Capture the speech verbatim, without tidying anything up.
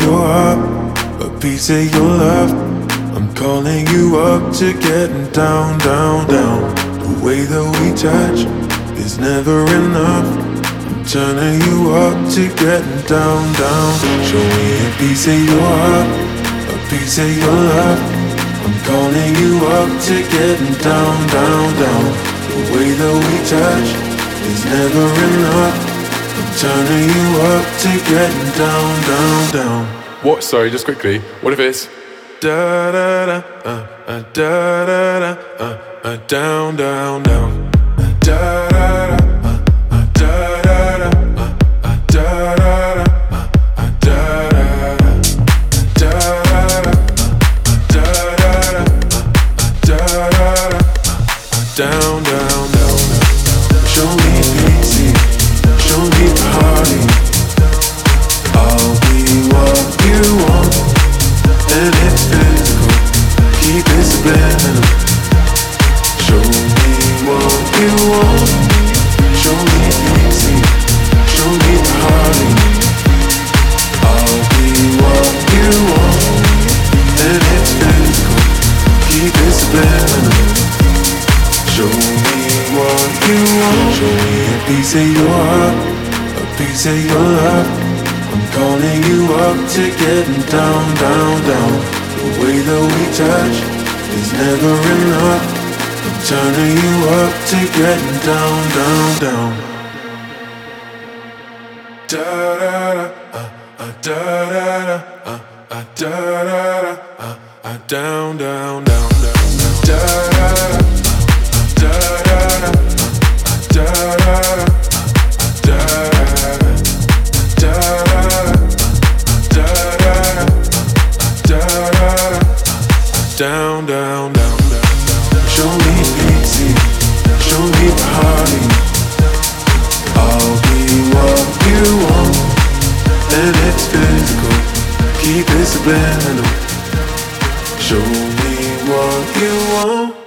your heart, a piece of your love. I'm calling you up to getting down, down, down. The way that we touch is never enough. I'm turning you up to getting down, down. Show me a piece of your heart, a piece of your love. I'm calling you up to getting down, down, down. The way that we touch is never enough. I'm turning you up to getting down, down, down. What? Sorry, just quickly. What if it's da da da uh, uh, da da da uh, uh, down, down, down. Uh, da da da uh, uh, da da da uh, uh, da da da uh, uh, da da da da da da da da da da down, down, down. Show me pity, show me party. I'll be what you want, and it's physical. Keep it subliminal. Show me what you want. Show me pity, show me party. I'll be what you want, and it's physical. Keep it subliminal. Show me what you want. Show me a piece of your heart, a piece of your love. I'm calling you up to getting down, down, down. The way that we touch is never enough. I'm turning you up to getting down, down, down. Da da da, uh, uh, da da da, uh, uh, da da da, uh, uh, down, down, down, down, down. Da da da. Down, down, down, down. Show me pity, show me party. I'll be what you want, and it's physical. Keep it subliminal. Show me what you want.